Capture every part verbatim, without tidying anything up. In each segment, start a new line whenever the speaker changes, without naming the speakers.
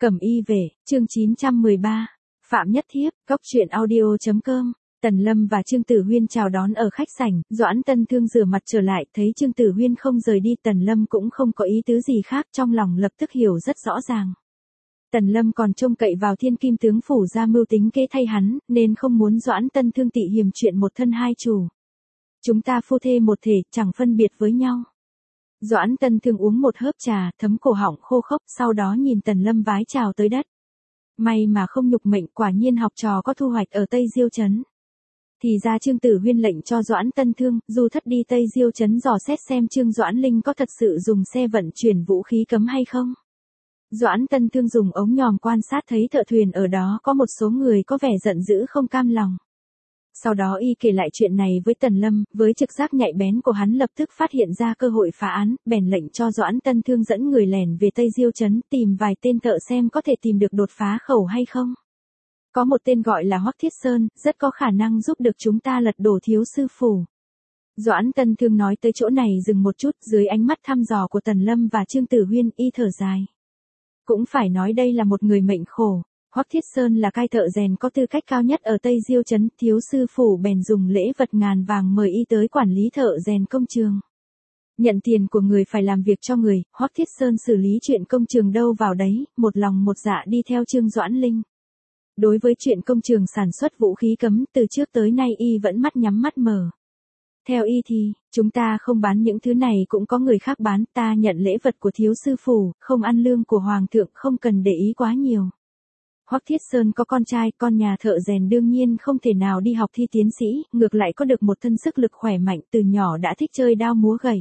Cẩm y về, chương chín trăm mười ba. Phạm Nhất Thiếp, Cóc truyện audio.com. Tần Lâm và Trương Tử Huyên chào đón ở khách sảnh, Doãn Tân Thương rửa mặt trở lại, thấy Trương Tử Huyên không rời đi, Tần Lâm cũng không có ý tứ gì khác, trong lòng lập tức hiểu rất rõ ràng. Tần Lâm còn trông cậy vào Thiên Kim tướng phủ ra mưu tính kế thay hắn, nên không muốn Doãn Tân Thương tị hiềm chuyện một thân hai chủ. Chúng ta phu thê một thể, chẳng phân biệt với nhau. Doãn Tân Thương uống một hớp trà, thấm cổ họng khô khốc, sau đó nhìn Tần Lâm vái chào tới đất. May mà không nhục mệnh, quả nhiên học trò có thu hoạch ở Tây Diêu Trấn. Thì ra Trương Tử Huyên lệnh cho Doãn Tân Thương, dù thất đi Tây Diêu Trấn dò xét xem Trương Doãn Linh có thật sự dùng xe vận chuyển vũ khí cấm hay không. Doãn Tân Thương dùng ống nhòm quan sát thấy thợ thuyền ở đó có một số người có vẻ giận dữ không cam lòng. Sau đó y kể lại chuyện này với Tần Lâm, với trực giác nhạy bén của hắn lập tức phát hiện ra cơ hội phá án, bèn lệnh cho Doãn Tân Thương dẫn người lẻn về Tây Diêu Trấn tìm vài tên thợ xem có thể tìm được đột phá khẩu hay không. Có một tên gọi là Hoắc Thiết Sơn, rất có khả năng giúp được chúng ta lật đổ thiếu sư phủ. Doãn Tân Thương nói tới chỗ này dừng một chút, dưới ánh mắt thăm dò của Tần Lâm và Trương Tử Huyên, y thở dài. Cũng phải nói đây là một người mệnh khổ. Hoắc Thiết Sơn là cai thợ rèn có tư cách cao nhất ở Tây Diêu Trấn, thiếu sư phủ bèn dùng lễ vật ngàn vàng mời y tới quản lý thợ rèn công trường. Nhận tiền của người phải làm việc cho người, Hoắc Thiết Sơn xử lý chuyện công trường đâu vào đấy, một lòng một dạ đi theo Trương Doãn Linh. Đối với chuyện công trường sản xuất vũ khí cấm, từ trước tới nay y vẫn mắt nhắm mắt mở. Theo y thì, chúng ta không bán những thứ này cũng có người khác bán, ta nhận lễ vật của thiếu sư phủ, không ăn lương của hoàng thượng, không cần để ý quá nhiều. Hoắc Thiết Sơn có con trai, con nhà thợ rèn đương nhiên không thể nào đi học thi tiến sĩ, ngược lại có được một thân sức lực khỏe mạnh, từ nhỏ đã thích chơi đao múa gậy.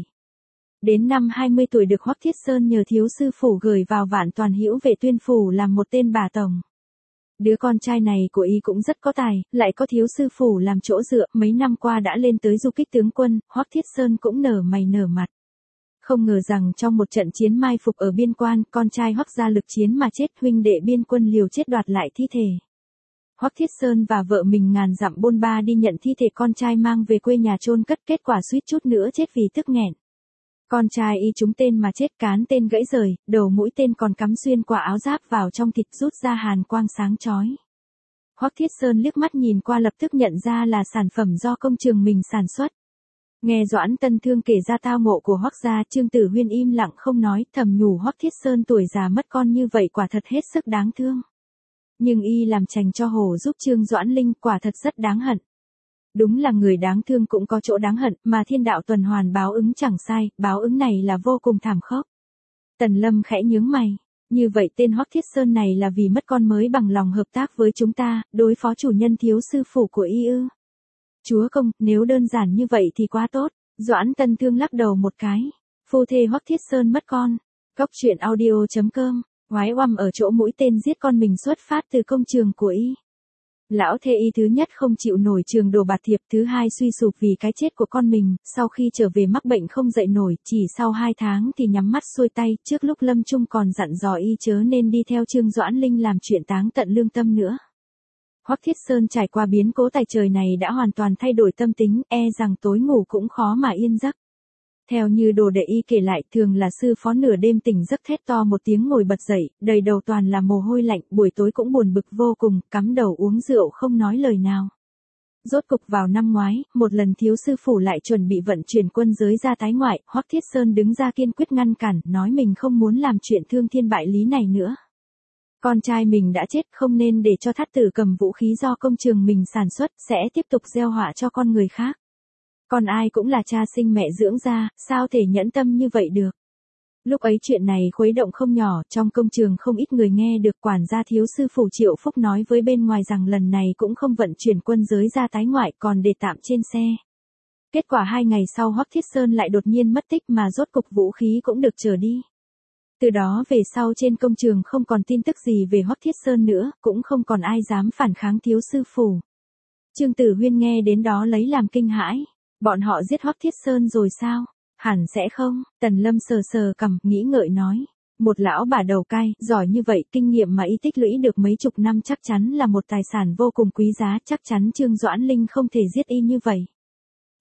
Đến năm hai mươi tuổi được Hoắc Thiết Sơn nhờ thiếu sư phủ gửi vào Vạn Toàn Hữu Vệ Tuyên phủ làm một tên bà tổng. Đứa con trai này của y cũng rất có tài, lại có thiếu sư phủ làm chỗ dựa, mấy năm qua đã lên tới du kích tướng quân, Hoắc Thiết Sơn cũng nở mày nở mặt. Không ngờ rằng trong một trận chiến mai phục ở biên quan, con trai Hoắc gia lực chiến mà chết, huynh đệ biên quân liều chết đoạt lại thi thể. Hoắc Thiết Sơn và vợ mình ngàn dặm bôn ba đi nhận thi thể con trai mang về quê nhà chôn cất, kết quả suýt chút nữa chết vì tức nghẹn. Con trai y trúng tên mà chết, cán tên gãy rời, đầu mũi tên còn cắm xuyên qua áo giáp vào trong thịt, rút ra hàn quang sáng chói. Hoắc Thiết Sơn liếc mắt nhìn qua lập tức nhận ra là sản phẩm do công trường mình sản xuất. Nghe Doãn Tân Thương kể ra tao ngộ của Hoắc gia, Trương Tử Huyên im lặng không nói, thầm nhủ Hoắc Thiết Sơn tuổi già mất con như vậy quả thật hết sức đáng thương. Nhưng y làm chành cho hổ giúp Trương Doãn Linh, quả thật rất đáng hận. Đúng là người đáng thương cũng có chỗ đáng hận, mà thiên đạo tuần hoàn báo ứng chẳng sai, báo ứng này là vô cùng thảm khốc. Tần Lâm khẽ nhướng mày, như vậy tên Hoắc Thiết Sơn này là vì mất con mới bằng lòng hợp tác với chúng ta, đối phó chủ nhân thiếu sư phủ của y ư? Chúa công, nếu đơn giản như vậy thì quá tốt. Doãn Tân Thương lắc đầu một cái. Phu thê Hoắc Thiết Sơn mất con. Cóc truyện audio.com. Ngoái oăm ở chỗ mũi tên giết con mình xuất phát từ công trường của y. Lão thê y thứ nhất không chịu nổi trường đồ bạt thiệp, thứ hai suy sụp vì cái chết của con mình, sau khi trở về mắc bệnh không dậy nổi, chỉ sau hai tháng thì nhắm mắt xuôi tay, trước lúc lâm chung còn dặn dò y chớ nên đi theo Trương Doãn Linh làm chuyện táng tận lương tâm nữa. Hoắc Thiết Sơn trải qua biến cố tài trời này đã hoàn toàn thay đổi tâm tính, e rằng tối ngủ cũng khó mà yên giấc. Theo như đồ đệ y kể lại, thường là sư phó nửa đêm tỉnh giấc thét to một tiếng ngồi bật dậy, đầy đầu toàn là mồ hôi lạnh, buổi tối cũng buồn bực vô cùng, cắm đầu uống rượu không nói lời nào. Rốt cục vào năm ngoái, một lần thiếu sư phủ lại chuẩn bị vận chuyển quân giới ra tái ngoại, Hoắc Thiết Sơn đứng ra kiên quyết ngăn cản, nói mình không muốn làm chuyện thương thiên bại lý này nữa. Con trai mình đã chết, không nên để cho thát tử cầm vũ khí do công trường mình sản xuất, sẽ tiếp tục gieo họa cho con người khác. Còn ai cũng là cha sinh mẹ dưỡng ra, sao thể nhẫn tâm như vậy được. Lúc ấy chuyện này khuấy động không nhỏ, trong công trường không ít người nghe được. Quản gia thiếu sư phủ Triệu Phúc nói với bên ngoài rằng lần này cũng không vận chuyển quân giới ra tái ngoại, còn để tạm trên xe. Kết quả hai ngày sau Hoắc Thiết Sơn lại đột nhiên mất tích, mà rốt cục vũ khí cũng được trở đi. Từ đó về sau trên công trường không còn tin tức gì về Hoắc Thiết Sơn nữa, cũng không còn ai dám phản kháng thiếu sư phủ. Trương Tử Huyên nghe đến đó lấy làm kinh hãi. Bọn họ giết Hoắc Thiết Sơn rồi sao? Hẳn sẽ không. Tần Lâm sờ sờ cằm, nghĩ ngợi nói. Một lão bà đầu cai, giỏi như vậy, kinh nghiệm mà y tích lũy được mấy chục năm chắc chắn là một tài sản vô cùng quý giá, chắc chắn Trương Doãn Linh không thể giết y như vậy.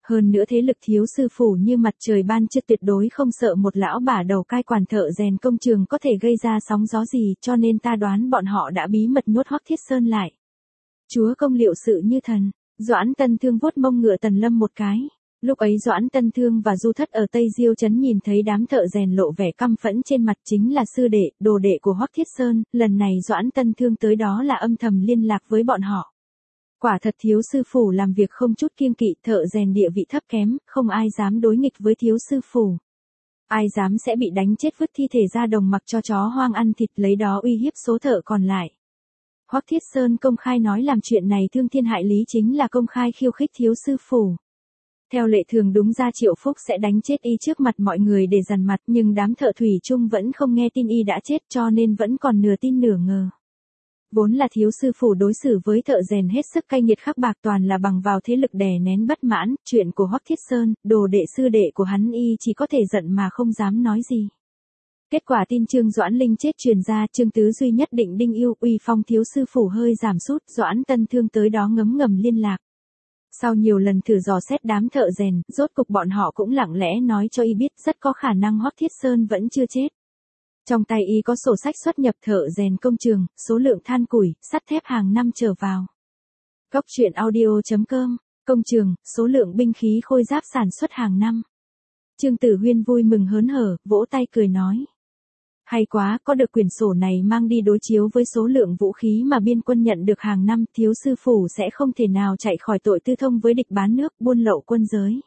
Hơn nữa thế lực thiếu sư phủ như mặt trời ban trưa tuyệt đối không sợ một lão bà đầu cai quản thợ rèn công trường có thể gây ra sóng gió gì, cho nên ta đoán bọn họ đã bí mật nhốt Hoắc Thiết Sơn lại. Chúa công liệu sự như thần. Doãn Tân Thương vuốt mông ngựa Tần Lâm một cái. Lúc ấy Doãn Tân Thương và Du Thất ở Tây Diêu trấn nhìn thấy đám thợ rèn lộ vẻ căm phẫn trên mặt, chính là sư đệ, đồ đệ của Hoắc Thiết Sơn, lần này Doãn Tân Thương tới đó là âm thầm liên lạc với bọn họ. Quả thật thiếu sư phủ làm việc không chút kiêng kỵ, thợ rèn địa vị thấp kém, không ai dám đối nghịch với thiếu sư phủ. Ai dám sẽ bị đánh chết vứt thi thể ra đồng mặc cho chó hoang ăn thịt, lấy đó uy hiếp số thợ còn lại. Hoắc Thiết Sơn công khai nói làm chuyện này thương thiên hại lý, chính là công khai khiêu khích thiếu sư phủ. Theo lệ thường đúng ra Triệu Phúc sẽ đánh chết y trước mặt mọi người để dằn mặt, nhưng đám thợ thủy chung vẫn không nghe tin y đã chết, cho nên vẫn còn nửa tin nửa ngờ. Vốn là thiếu sư phủ đối xử với thợ rèn hết sức cay nghiệt khắc bạc, toàn là bằng vào thế lực đè nén bất mãn, chuyện của Hoắc Thiết Sơn, đồ đệ sư đệ của hắn y chỉ có thể giận mà không dám nói gì. Kết quả tin Trương Doãn Linh chết truyền ra, Trương Tứ Duy nhất định đinh yêu, uy phong thiếu sư phủ hơi giảm sút, Doãn Tân Thương tới đó ngấm ngầm liên lạc. Sau nhiều lần thử dò xét đám thợ rèn, rốt cục bọn họ cũng lặng lẽ nói cho y biết rất có khả năng Hoắc Thiết Sơn vẫn chưa chết. Trong tay y có sổ sách xuất nhập thợ rèn công trường, số lượng than củi, sắt thép hàng năm trở vào. Góc truyện audio chấm com, công trường, số lượng binh khí khôi giáp sản xuất hàng năm. Trương Tử Huyên vui mừng hớn hở, vỗ tay cười nói. Hay quá, có được quyển sổ này mang đi đối chiếu với số lượng vũ khí mà biên quân nhận được hàng năm, thiếu sư phủ sẽ không thể nào chạy khỏi tội tư thông với địch bán nước, buôn lậu quân giới.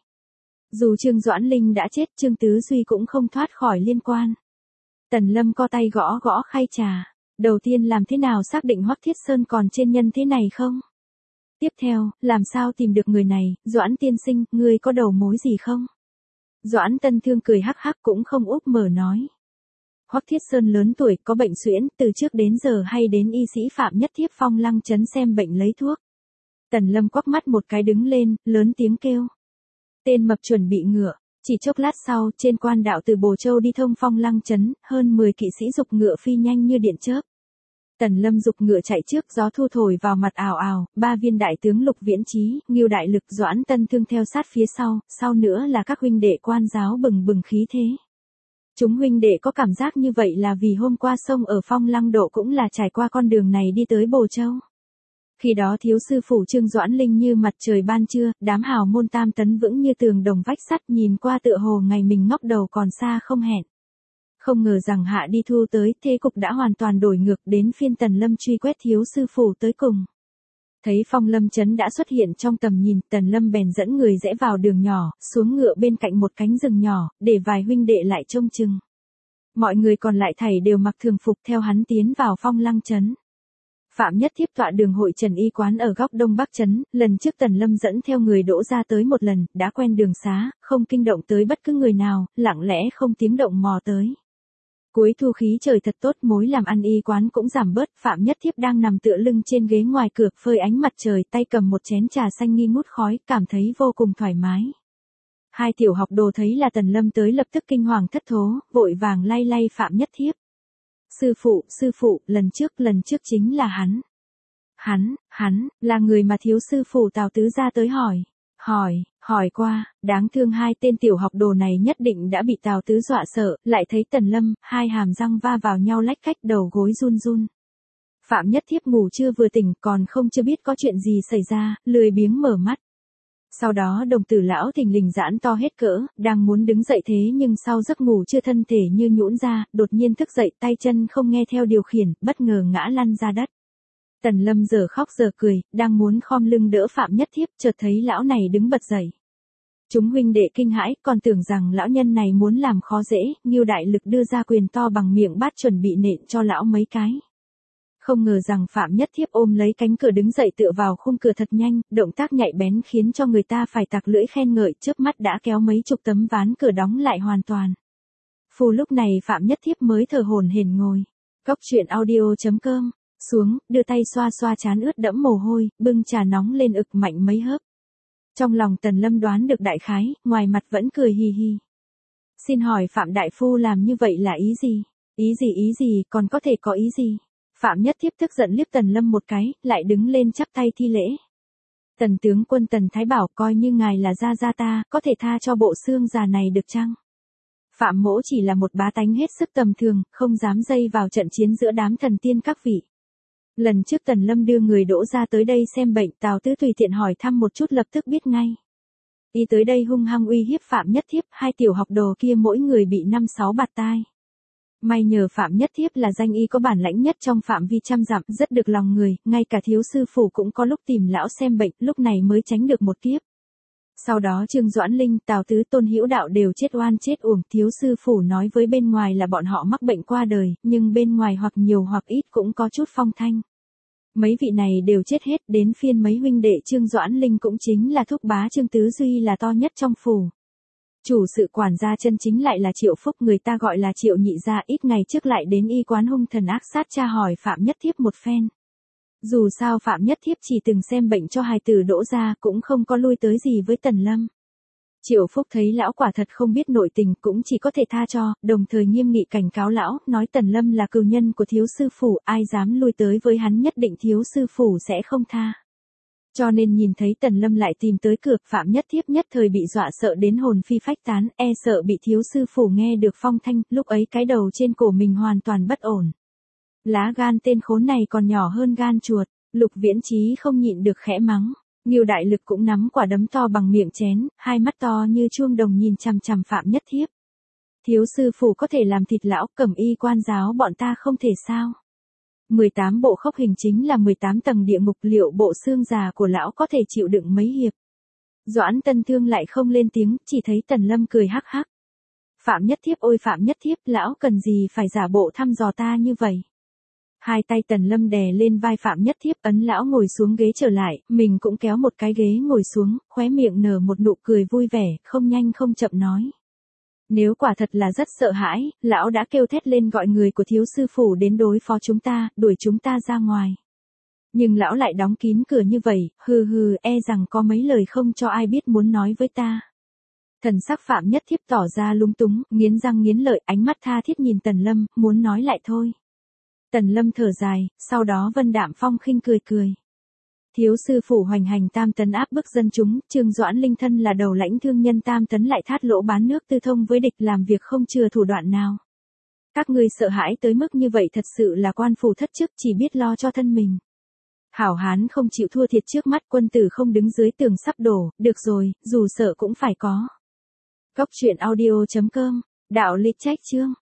Dù Trương Doãn Linh đã chết, Trương Tứ Duy cũng không thoát khỏi liên quan. Tần Lâm co tay gõ gõ khay trà. Đầu tiên làm thế nào xác định Hoắc Thiết Sơn còn trên nhân thế này không? Tiếp theo, làm sao tìm được người này, Doãn tiên sinh, ngươi có đầu mối gì không? Doãn Tân Thương cười hắc hắc cũng không úp mở nói. Hoắc Thiết Sơn lớn tuổi, có bệnh suyễn, từ trước đến giờ hay đến y sĩ Phạm Nhất Thiếp Phong Lăng trấn xem bệnh lấy thuốc. Tần Lâm quắc mắt một cái đứng lên, lớn tiếng kêu. Tên mập chuẩn bị ngựa. Chỉ chốc lát sau, trên quan đạo từ Bồ Châu đi thông Phong Lăng trấn, hơn mười kỵ sĩ dục ngựa phi nhanh như điện chớp. Tần Lâm dục ngựa chạy trước, gió thu thổi vào mặt ào ào, ba viên đại tướng Lục Viễn Chí, Ngưu Đại Lực, Doãn Tân Thương theo sát phía sau, sau nữa là các huynh đệ quan giáo bừng bừng khí thế. Chúng huynh đệ có cảm giác như vậy là vì hôm qua sông ở Phong Lăng Độ cũng là trải qua con đường này đi tới Bồ Châu. Khi đó thiếu sư phủ Trương Doãn Linh như mặt trời ban trưa, đám hào môn tam tấn vững như tường đồng vách sắt, nhìn qua tựa hồ ngày mình ngóc đầu còn xa không hẹn. Không ngờ rằng hạ đi thu tới, thế cục đã hoàn toàn đổi ngược, đến phiên Tần Lâm truy quét thiếu sư phủ tới cùng. Thấy Phong Lâm trấn đã xuất hiện trong tầm nhìn, Tần Lâm bèn dẫn người rẽ vào đường nhỏ, xuống ngựa bên cạnh một cánh rừng nhỏ, để vài huynh đệ lại trông chừng. Mọi người còn lại thảy đều mặc thường phục theo hắn tiến vào Phong Lăng trấn. Phạm Nhất Thiếp tọa đường hội Trần Y quán ở góc đông bắc trấn, lần trước Tần Lâm dẫn theo người đỗ ra tới một lần, đã quen đường xá, không kinh động tới bất cứ người nào, lặng lẽ không tiếng động mò tới. Cuối thu khí trời thật tốt, mối làm ăn y quán cũng giảm bớt, Phạm Nhất Thiếp đang nằm tựa lưng trên ghế ngoài cửa, phơi ánh mặt trời, tay cầm một chén trà xanh nghi ngút khói, cảm thấy vô cùng thoải mái. Hai tiểu học đồ thấy là Tần Lâm tới lập tức kinh hoàng thất thố, vội vàng lay lay Phạm Nhất Thiếp. Sư phụ, sư phụ, lần trước, lần trước chính là hắn. Hắn, hắn, là người mà thiếu sư phụ Tào Tứ ra tới hỏi. Hỏi, hỏi qua, đáng thương hai tên tiểu học đồ này nhất định đã bị Tào Tứ dọa sợ, lại thấy Tần Lâm, hai hàm răng va vào nhau lách cách, đầu gối run run. Phạm Nhất Thiếp ngủ chưa vừa tỉnh, còn không chưa biết có chuyện gì xảy ra, lười biếng mở mắt. Sau đó đồng tử lão thình lình giãn to hết cỡ, đang muốn đứng dậy thế nhưng sau giấc ngủ chưa thân thể như nhũn ra, đột nhiên thức dậy, tay chân không nghe theo điều khiển, bất ngờ ngã lăn ra đất. Tần Lâm giờ khóc giờ cười, đang muốn khom lưng đỡ Phạm Nhất Thiếp, chợt thấy lão này đứng bật dậy. Chúng huynh đệ kinh hãi, còn tưởng rằng lão nhân này muốn làm khó dễ, Ngưu Đại Lực đưa ra quyền to bằng miệng bát chuẩn bị nện cho lão mấy cái. Không ngờ rằng Phạm Nhất Thiếp ôm lấy cánh cửa đứng dậy tựa vào khung cửa thật nhanh, động tác nhạy bén khiến cho người ta phải tặc lưỡi khen ngợi, chớp mắt đã kéo mấy chục tấm ván cửa đóng lại hoàn toàn. Phù lúc này Phạm Nhất Thiếp mới thở hổn hển ngồi. Góc truyện audio chấm com, xuống, đưa tay xoa xoa trán ướt đẫm mồ hôi, bưng trà nóng lên ực mạnh mấy hớp. Trong lòng Tần Lâm đoán được đại khái, ngoài mặt vẫn cười hì hì. Xin hỏi Phạm Đại Phu làm như vậy là ý gì? Ý gì ý gì, còn có thể có ý gì? Phạm Nhất Thiếp tức giận liếc Tần Lâm một cái, lại đứng lên chắp tay thi lễ. Tần tướng quân Tần Thái bảo coi như ngài là gia gia ta, có thể tha cho bộ xương già này được chăng? Phạm mỗ chỉ là một bá tánh hết sức tầm thường, không dám dây vào trận chiến giữa đám thần tiên các vị. Lần trước Tần Lâm đưa người Đỗ ra tới đây xem bệnh, Tào Tứ tùy tiện hỏi thăm một chút lập tức biết ngay. Y tới đây hung hăng uy hiếp Phạm Nhất Thiếp, hai tiểu học đồ kia mỗi người bị năm sáu bạt tai. May nhờ Phạm Nhất Thiếp là danh y có bản lãnh nhất trong phạm vi trăm dặm, rất được lòng người, ngay cả thiếu sư phủ cũng có lúc tìm lão xem bệnh, lúc này mới tránh được một kiếp. Sau đó Trương Doãn Linh, Tào Tứ, Tôn Hữu Đạo đều chết oan chết uổng, thiếu sư phủ nói với bên ngoài là bọn họ mắc bệnh qua đời, nhưng bên ngoài hoặc nhiều hoặc ít cũng có chút phong thanh. Mấy vị này đều chết hết, đến phiên mấy huynh đệ Trương Doãn Linh cũng chính là thúc bá Trương Tứ Duy là to nhất trong phủ. Chủ sự quản gia chân chính lại là Triệu Phúc, người ta gọi là Triệu nhị gia, ít ngày trước lại đến y quán hung thần ác sát tra hỏi Phạm Nhất Thiếp một phen. Dù sao Phạm Nhất Thiếp chỉ từng xem bệnh cho hài tử Đỗ gia, cũng không có lui tới gì với Tần Lâm. Triệu Phúc thấy lão quả thật không biết nội tình, cũng chỉ có thể tha cho, đồng thời nghiêm nghị cảnh cáo lão, nói Tần Lâm là cừu nhân của thiếu sư phủ, ai dám lui tới với hắn nhất định thiếu sư phủ sẽ không tha. Cho nên nhìn thấy Tần Lâm lại tìm tới cửa, Phạm Nhất Thiếp nhất thời bị dọa sợ đến hồn phi phách tán, e sợ bị thiếu sư phủ nghe được phong thanh, lúc ấy cái đầu trên cổ mình hoàn toàn bất ổn. Lá gan tên khốn này còn nhỏ hơn gan chuột, Lục Viễn Chí không nhịn được khẽ mắng. Ngưu Đại Lực cũng nắm quả đấm to bằng miệng chén, hai mắt to như chuông đồng nhìn chằm chằm Phạm Nhất Thiếp. Thiếu sư phủ có thể làm thịt lão, Cẩm Y quan giáo bọn ta không thể sao? mười tám bộ khốc hình chính là mười tám tầng địa ngục, liệu bộ xương già của lão có thể chịu đựng mấy hiệp? Doãn Tân Thương lại không lên tiếng, chỉ thấy Tần Lâm cười hắc hắc. Phạm Nhất Thiếp ôi Phạm Nhất Thiếp, lão cần gì phải giả bộ thăm dò ta như vậy? Hai tay Tần Lâm đè lên vai Phạm Nhất Thiếp, ấn lão ngồi xuống ghế trở lại, mình cũng kéo một cái ghế ngồi xuống, khóe miệng nở một nụ cười vui vẻ, không nhanh không chậm nói. Nếu quả thật là rất sợ hãi, lão đã kêu thét lên gọi người của thiếu sư phủ đến đối phó chúng ta, đuổi chúng ta ra ngoài. Nhưng lão lại đóng kín cửa như vậy, hừ hừ, e rằng có mấy lời không cho ai biết muốn nói với ta. Thần sắc Phạm Nhất Thiếp tỏ ra lúng túng, nghiến răng nghiến lợi, ánh mắt tha thiết nhìn Tần Lâm, muốn nói lại thôi. Tần Lâm thở dài, sau đó Vân Đạm Phong khinh cười cười. Thiếu sư phủ hoành hành tam tấn áp bức dân chúng, Trương Doãn Linh thân là đầu lãnh thương nhân tam tấn lại thát lỗ bán nước tư thông với địch, làm việc không chừa thủ đoạn nào. Các ngươi sợ hãi tới mức như vậy thật sự là quan phủ thất chức, chỉ biết lo cho thân mình. Hảo hán không chịu thua thiệt trước mắt, quân tử không đứng dưới tường sắp đổ, được rồi, dù sợ cũng phải có. Góc truyện audio chấm com, đạo lịch trách chương.